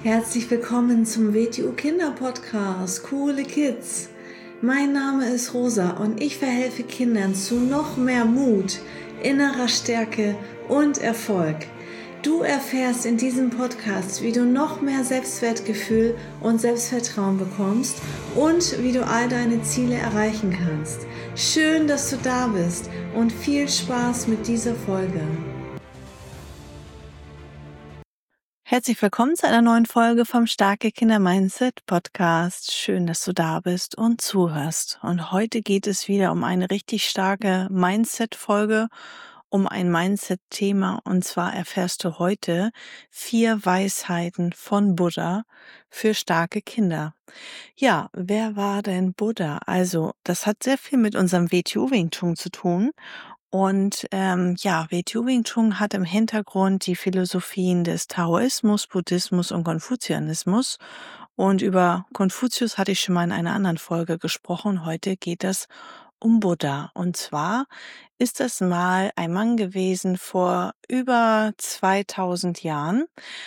Herzlich willkommen zum WTU Kinder Podcast, Coole Kids. Mein Name ist Rosa und ich verhelfe Kindern zu noch mehr Mut, innerer Stärke und Erfolg. Du erfährst in diesem Podcast, wie du noch mehr Selbstwertgefühl und Selbstvertrauen bekommst und wie du all deine Ziele erreichen kannst. Schön, dass du da bist und viel Spaß mit dieser Folge. Herzlich willkommen zu einer neuen Folge vom Starke Kinder Mindset Podcast. Schön, dass du da bist und zuhörst. Und heute geht es wieder um eine richtig starke Mindset-Folge, um ein Mindset-Thema. Und zwar erfährst du heute 4 Weisheiten von Buddha für starke Kinder. Ja, wer war denn Buddha? Also, das hat sehr viel mit unserem WTU Wing Chun zu tun. Und WTU Wing Chun hat im Hintergrund die Philosophien des Taoismus, Buddhismus und Konfuzianismus. Und über Konfuzius hatte ich schon mal in einer anderen Folge gesprochen. Heute geht es um Buddha. Und zwar ist das mal ein Mann gewesen vor über 2000 Jahren.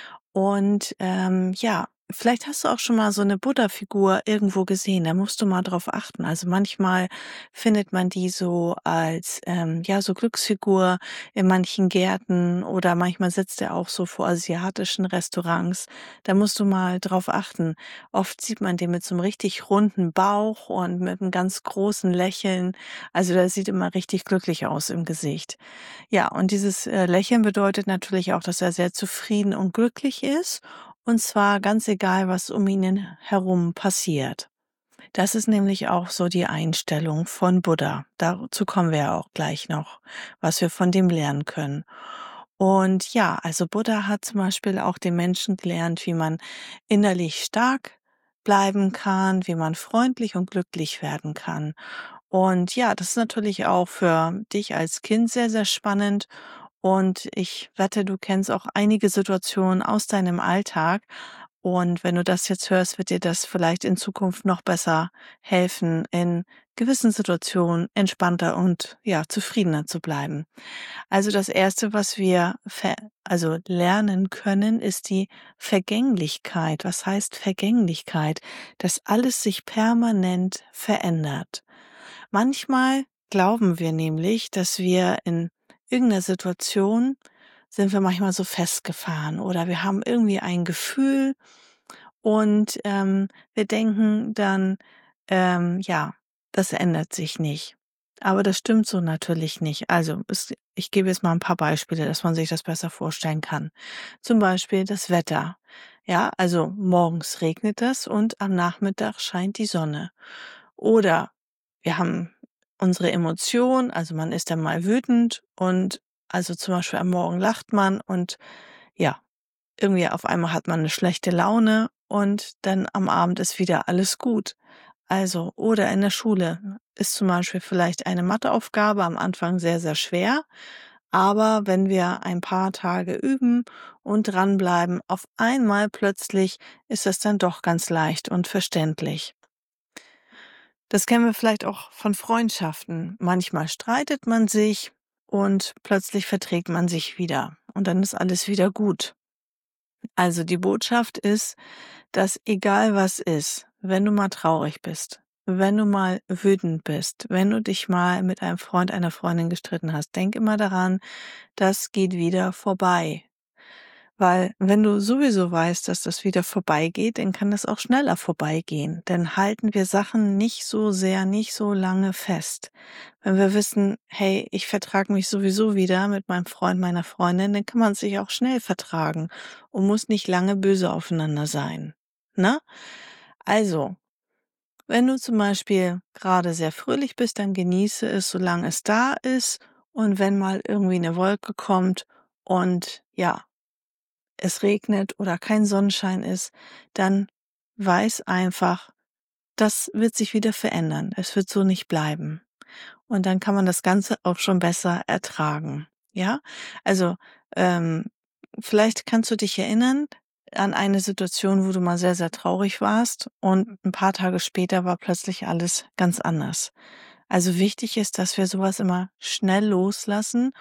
Und vielleicht hast du auch schon mal so eine Buddha-Figur irgendwo gesehen. Da musst du mal drauf achten. Also manchmal findet man die so als so Glücksfigur in manchen Gärten oder manchmal sitzt er auch so vor asiatischen Restaurants. Da musst du mal drauf achten. Oft sieht man den mit so einem richtig runden Bauch und mit einem ganz großen Lächeln. Also der sieht immer richtig glücklich aus im Gesicht. Ja, und dieses Lächeln bedeutet natürlich auch, dass er sehr zufrieden und glücklich ist. Und zwar ganz egal, was um ihn herum passiert. Das ist nämlich auch so die Einstellung von Buddha. Dazu kommen wir ja auch gleich noch, was wir von dem lernen können. Und ja, also Buddha hat zum Beispiel auch den Menschen gelernt, wie man innerlich stark bleiben kann, wie man freundlich und glücklich werden kann. Und ja, das ist natürlich auch für dich als Kind sehr, sehr spannend. Und ich wette, du kennst auch einige Situationen aus deinem Alltag. Und wenn du das jetzt hörst, wird dir das vielleicht in Zukunft noch besser helfen, in gewissen Situationen entspannter und ja, zufriedener zu bleiben. Also das Erste, was wir lernen können, ist die Vergänglichkeit. Was heißt Vergänglichkeit? Dass alles sich permanent verändert. Manchmal glauben wir nämlich, dass wir in irgendeiner Situation sind wir manchmal so festgefahren oder wir haben irgendwie ein Gefühl und wir denken dann, das ändert sich nicht. Aber das stimmt so natürlich nicht. Also ich gebe jetzt mal ein paar Beispiele, dass man sich das besser vorstellen kann. Zum Beispiel das Wetter. Ja, also morgens regnet es und am Nachmittag scheint die Sonne. Oder wir haben unsere Emotion, also man ist dann mal wütend und also zum Beispiel am Morgen lacht man und ja, irgendwie auf einmal hat man eine schlechte Laune und dann am Abend ist wieder alles gut. Also, oder in der Schule ist zum Beispiel vielleicht eine Matheaufgabe am Anfang sehr, sehr schwer, aber wenn wir ein paar Tage üben und dranbleiben, auf einmal plötzlich ist es dann doch ganz leicht und verständlich. Das kennen wir vielleicht auch von Freundschaften. Manchmal streitet man sich und plötzlich verträgt man sich wieder und dann ist alles wieder gut. Also die Botschaft ist, dass egal was ist, wenn du mal traurig bist, wenn du mal wütend bist, wenn du dich mal mit einem Freund, einer Freundin gestritten hast, denk immer daran, das geht wieder vorbei. Weil wenn du sowieso weißt, dass das wieder vorbeigeht, dann kann das auch schneller vorbeigehen. Dann halten wir Sachen nicht so sehr, nicht so lange fest. Wenn wir wissen, hey, ich vertrage mich sowieso wieder mit meinem Freund, meiner Freundin, dann kann man sich auch schnell vertragen und muss nicht lange böse aufeinander sein. Ne? Also, wenn du zum Beispiel gerade sehr fröhlich bist, dann genieße es, solange es da ist. Und wenn mal irgendwie eine Wolke kommt und ja, es regnet oder kein Sonnenschein ist, dann weiß einfach, das wird sich wieder verändern. Es wird so nicht bleiben. Und dann kann man das Ganze auch schon besser ertragen. Ja, also ähm, vielleicht kannst du dich erinnern an eine Situation, wo du mal sehr, sehr traurig warst und ein paar Tage später war plötzlich alles ganz anders. Also wichtig ist, dass wir sowas immer schnell loslassen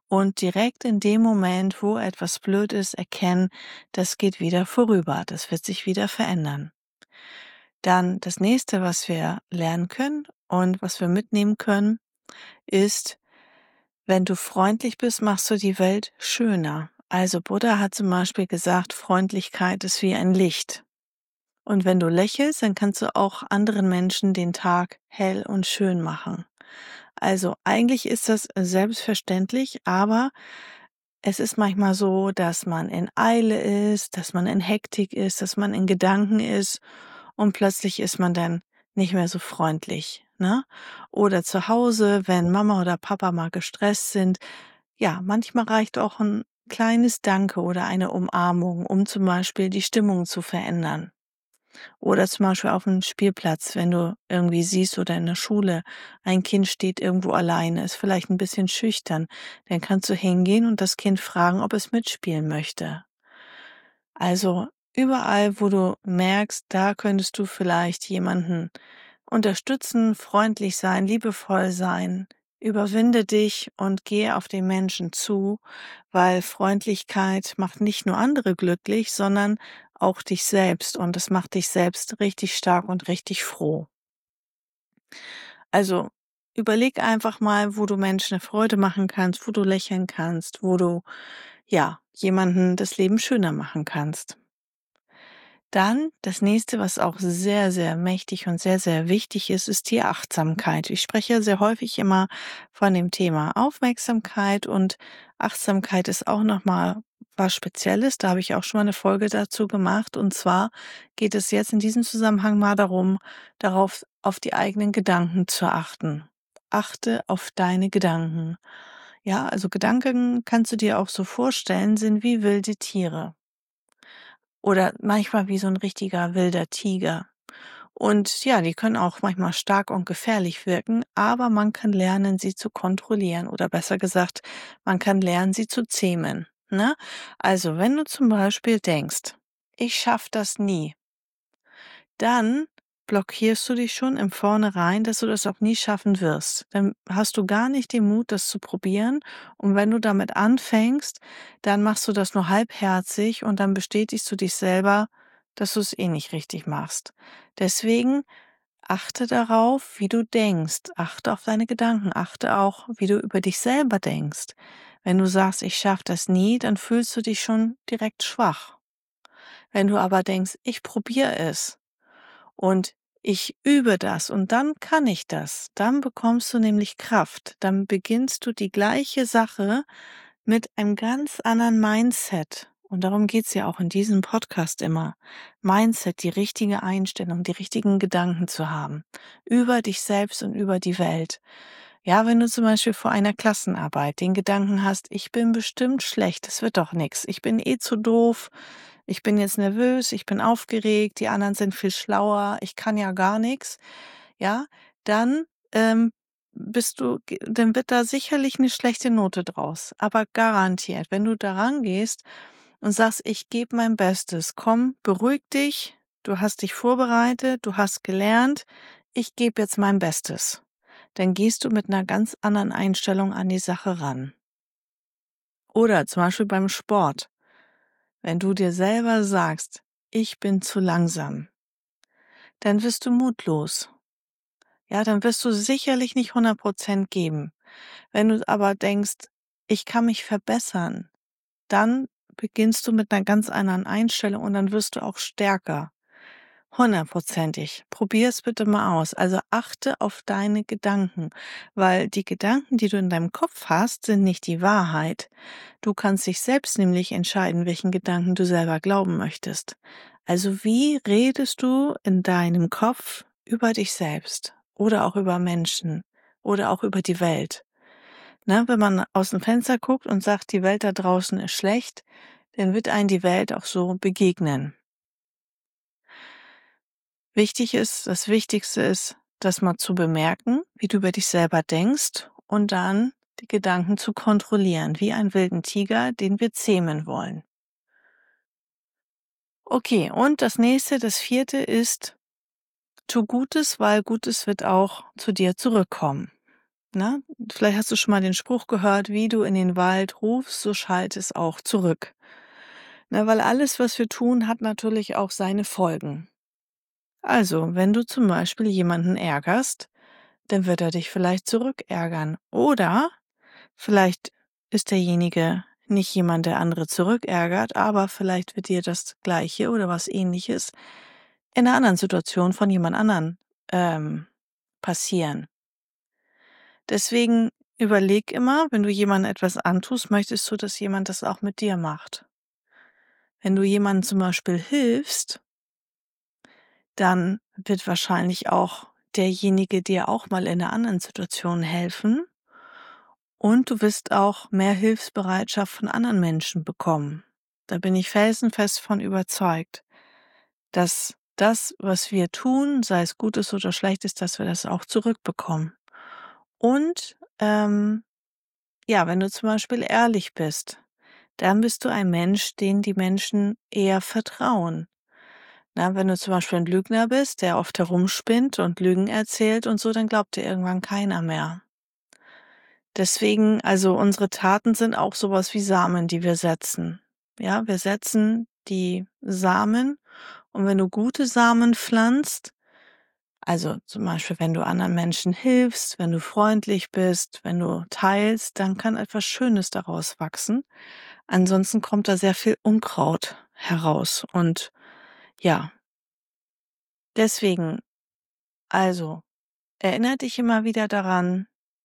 und direkt in dem Moment, wo etwas blöd ist, erkennen, das geht wieder vorüber, das wird sich wieder verändern. Dann das nächste, was wir lernen können und was wir mitnehmen können, ist, wenn du freundlich bist, machst du die Welt schöner. Also Buddha hat zum Beispiel gesagt, Freundlichkeit ist wie ein Licht. Und wenn du lächelst, dann kannst du auch anderen Menschen den Tag hell und schön machen. Also eigentlich ist das selbstverständlich, aber es ist manchmal so, dass man in Eile ist, dass man in Hektik ist, dass man in Gedanken ist und plötzlich ist man dann nicht mehr so freundlich, ne? Oder zu Hause, wenn Mama oder Papa mal gestresst sind. Ja, manchmal reicht auch ein kleines Danke oder eine Umarmung, um zum Beispiel die Stimmung zu verändern. Oder zum Beispiel auf dem Spielplatz, wenn du irgendwie siehst oder in der Schule, ein Kind steht irgendwo alleine, ist vielleicht ein bisschen schüchtern, dann kannst du hingehen und das Kind fragen, ob es mitspielen möchte. Also überall, wo du merkst, da könntest du vielleicht jemanden unterstützen, freundlich sein, liebevoll sein. Überwinde dich und gehe auf den Menschen zu, weil Freundlichkeit macht nicht nur andere glücklich, sondern auch dich selbst und es macht dich selbst richtig stark und richtig froh. Also überleg einfach mal, wo du Menschen eine Freude machen kannst, wo du lächeln kannst, wo du ja jemanden das Leben schöner machen kannst. Dann das nächste, was auch sehr, sehr mächtig und sehr, sehr wichtig ist, ist die Achtsamkeit. Ich spreche sehr häufig immer von dem Thema Aufmerksamkeit und Achtsamkeit ist auch nochmal was Spezielles. Da habe ich auch schon mal eine Folge dazu gemacht. Und zwar geht es jetzt in diesem Zusammenhang mal darum, darauf, auf die eigenen Gedanken zu achten. Achte auf deine Gedanken. Ja, also Gedanken kannst du dir auch so vorstellen, sind wie wilde Tiere. Oder manchmal wie so ein richtiger wilder Tiger. Und ja, die können auch manchmal stark und gefährlich wirken, aber man kann lernen, sie zu kontrollieren oder besser gesagt, man kann lernen, sie zu zähmen, ne? Also, wenn du zum Beispiel denkst: „Ich schaffe das nie", dann blockierst du dich schon im Vornherein, dass du das auch nie schaffen wirst. Dann hast du gar nicht den Mut, das zu probieren. Und wenn du damit anfängst, dann machst du das nur halbherzig und dann bestätigst du dich selber, dass du es eh nicht richtig machst. Deswegen achte darauf, wie du denkst. Achte auf deine Gedanken. Achte auch, wie du über dich selber denkst. Wenn du sagst, ich schaffe das nie, dann fühlst du dich schon direkt schwach. Wenn du aber denkst, ich probiere es, und ich übe das und dann kann ich das. Dann bekommst du nämlich Kraft. Dann beginnst du die gleiche Sache mit einem ganz anderen Mindset. Und darum geht's ja auch in diesem Podcast immer. Mindset, die richtige Einstellung, die richtigen Gedanken zu haben. Über dich selbst und über die Welt. Ja, wenn du zum Beispiel vor einer Klassenarbeit den Gedanken hast, ich bin bestimmt schlecht, das wird doch nichts, ich bin eh zu doof, ich bin jetzt nervös, ich bin aufgeregt, die anderen sind viel schlauer, ich kann ja gar nichts, ja, dann dann wird da sicherlich eine schlechte Note draus, aber garantiert, wenn du da rangehst und sagst, ich gebe mein Bestes, komm, beruhig dich, du hast dich vorbereitet, du hast gelernt, ich gebe jetzt mein Bestes, dann gehst du mit einer ganz anderen Einstellung an die Sache ran. Oder zum Beispiel beim Sport. Wenn du dir selber sagst, ich bin zu langsam, dann wirst du mutlos. Ja, dann wirst du sicherlich nicht 100% geben. Wenn du aber denkst, ich kann mich verbessern, dann beginnst du mit einer ganz anderen Einstellung und dann wirst du auch stärker. 100%ig. Probier es bitte mal aus. Also achte auf deine Gedanken, weil die Gedanken, die du in deinem Kopf hast, sind nicht die Wahrheit. Du kannst dich selbst nämlich entscheiden, welchen Gedanken du selber glauben möchtest. Also wie redest du in deinem Kopf über dich selbst oder auch über Menschen oder auch über die Welt? Ne, wenn man aus dem Fenster guckt und sagt, die Welt da draußen ist schlecht, dann wird einem die Welt auch so begegnen. Das Wichtigste ist, das mal zu bemerken, wie du über dich selber denkst und dann die Gedanken zu kontrollieren, wie einen wilden Tiger, den wir zähmen wollen. Okay, und das vierte ist, tu Gutes, weil Gutes wird auch zu dir zurückkommen. Na, vielleicht hast du schon mal den Spruch gehört, wie du in den Wald rufst, so schallt es auch zurück. Na, weil alles, was wir tun, hat natürlich auch seine Folgen. Also, wenn du zum Beispiel jemanden ärgerst, dann wird er dich vielleicht zurückärgern. Oder vielleicht ist derjenige nicht jemand, der andere zurückärgert, aber vielleicht wird dir das Gleiche oder was Ähnliches in einer anderen Situation von jemand anderen passieren. Deswegen überleg immer, wenn du jemandem etwas antust, möchtest du, dass jemand das auch mit dir macht. Wenn du jemandem zum Beispiel hilfst, dann wird wahrscheinlich auch derjenige dir auch mal in einer anderen Situation helfen und du wirst auch mehr Hilfsbereitschaft von anderen Menschen bekommen. Da bin ich felsenfest von überzeugt, dass das, was wir tun, sei es Gutes oder Schlechtes, dass wir das auch zurückbekommen. Und ja, wenn du zum Beispiel ehrlich bist, dann bist du ein Mensch, den die Menschen eher vertrauen. Na, wenn du zum Beispiel ein Lügner bist, der oft herumspinnt und Lügen erzählt und so, dann glaubt dir irgendwann keiner mehr. Deswegen, also unsere Taten sind auch sowas wie Samen, die wir setzen. Ja, wir setzen die Samen und wenn du gute Samen pflanzt, also zum Beispiel, wenn du anderen Menschen hilfst, wenn du freundlich bist, wenn du teilst, dann kann etwas Schönes daraus wachsen. Ansonsten kommt da sehr viel Unkraut heraus. Und ja, deswegen, also, erinnere dich immer wieder daran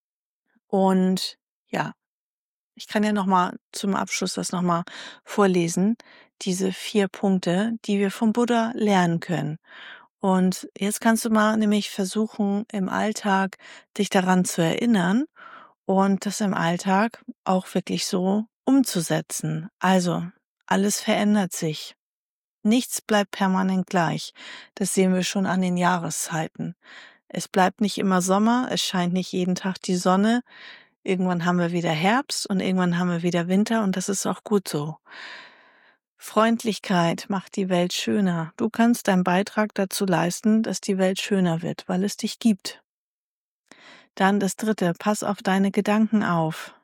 und ja, ich kann ja nochmal zum Abschluss das nochmal vorlesen, diese 4 Punkte, die wir vom Buddha lernen können. Und jetzt kannst du mal nämlich versuchen, im Alltag dich daran zu erinnern und das im Alltag auch wirklich so umzusetzen. Also, alles verändert sich. Nichts bleibt permanent gleich. Das sehen wir schon an den Jahreszeiten. Es bleibt nicht immer Sommer, es scheint nicht jeden Tag die Sonne. Irgendwann haben wir wieder Herbst und irgendwann haben wir wieder Winter und das ist auch gut so. Freundlichkeit macht die Welt schöner. Du kannst deinen Beitrag dazu leisten, dass die Welt schöner wird, weil es dich gibt. Dann das 3, pass auf deine Gedanken auf.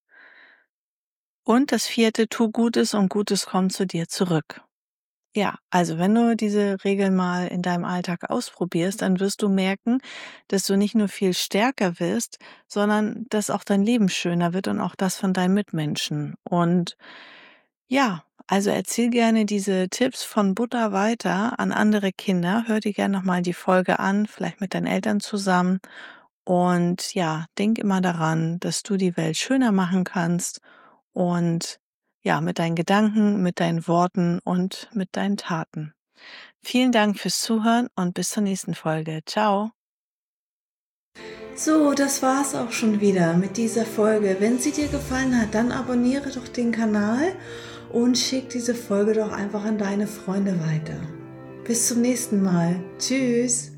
Und das 4, tu Gutes und Gutes kommt zu dir zurück. Ja, also wenn du diese Regeln mal in deinem Alltag ausprobierst, dann wirst du merken, dass du nicht nur viel stärker wirst, sondern dass auch dein Leben schöner wird und auch das von deinen Mitmenschen. Und ja, also erzähl gerne diese Tipps von Buddha weiter an andere Kinder. Hör dir gerne nochmal die Folge an, vielleicht mit deinen Eltern zusammen. Und ja, denk immer daran, dass du die Welt schöner machen kannst und ja, mit deinen Gedanken, mit deinen Worten und mit deinen Taten. Vielen Dank fürs Zuhören und bis zur nächsten Folge. Ciao. So, das war's auch schon wieder mit dieser Folge. Wenn sie dir gefallen hat, dann abonniere doch den Kanal und schick diese Folge doch einfach an deine Freunde weiter. Bis zum nächsten Mal. Tschüss.